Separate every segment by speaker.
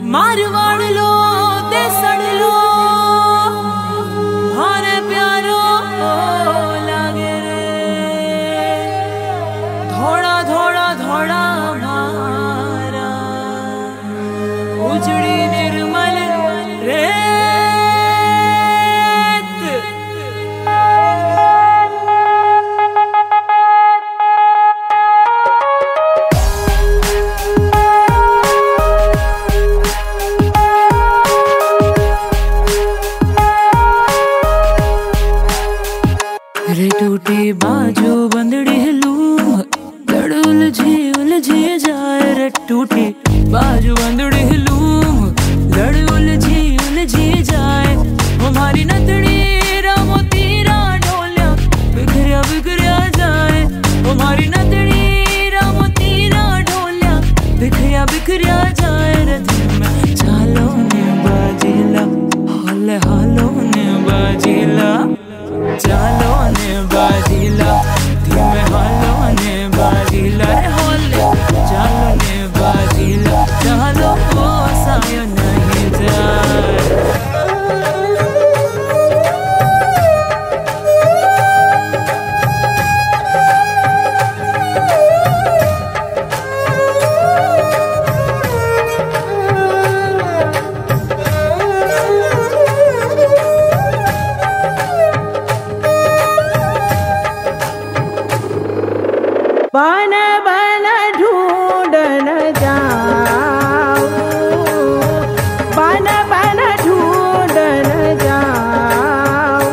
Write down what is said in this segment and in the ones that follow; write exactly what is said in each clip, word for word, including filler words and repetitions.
Speaker 1: मारवाड़ लो ते सड़ लो मारे प्यारो लागे रे थोड़ा थोड़ा थोड़ा मारा उजड़ी निर्मल रे रे टूटी बाजू बंदड़ी लूम लड़ उलझी उलझी जाए रे टूटी बाजू बंदड़ी लूम लड़ उलझी उलझी जाए हमारी नतड़ी रामो तीरा ढोलिया बिखरिया बिखरिया जाए हमारी नतड़ी रामो तीरा ढोलिया बिखरिया बिखरिया जाए रे दिल में चालो ने बाजीला हौले हालो ने बाजीला चालो ने बाजीला धीमे हालो ने बाजीला रे होले चालो ने बाजीला चालो वो सायो नहीं जाए
Speaker 2: बन बन ढूंढन जाऊं बन बन ढूंढन जाऊं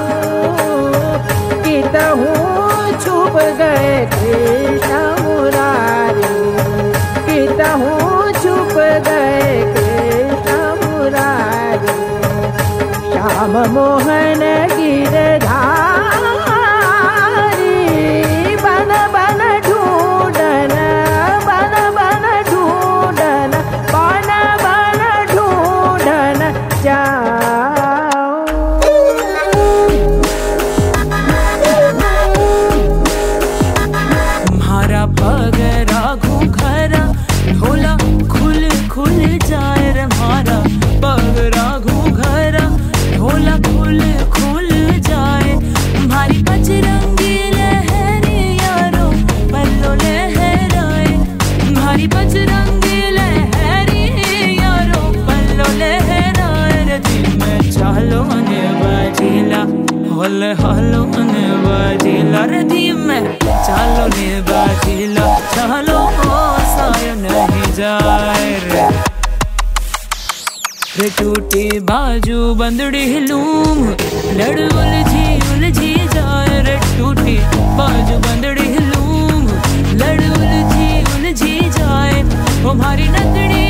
Speaker 2: कितहूँ छुप गए कृष्ण मुरारी कितहूँ छुप गए कृष्ण मुरारी श्याम मोहन गिरधारी बन बन ढूंढन बन बन ढूंढन बन बन ढूंढन जाऊं
Speaker 1: तुम्हारा पगरा घूंघरा ढोला खुल खुल जाए रे मारा पगरा घूंघरा ढोला खुल खुल जाए तुम्हारी बजरंगी लहरी यारो पल्लो लहराए तुम्हारी बजरंगी लहरी यारो पल्लो लहराए रे दिल में चालो ने बाजीला होले हालो ने बाजीला रे दिल में चालो ने बाजीला चालो ओ सायो नहीं जाए रे रे टूटी बाजू बंदड़ी लूम लड़ उलझी उलझी जाए रे टूटी बाजू बंदड़ी लूम लड़ उलझी उलझी जाए हमारी नतड़ी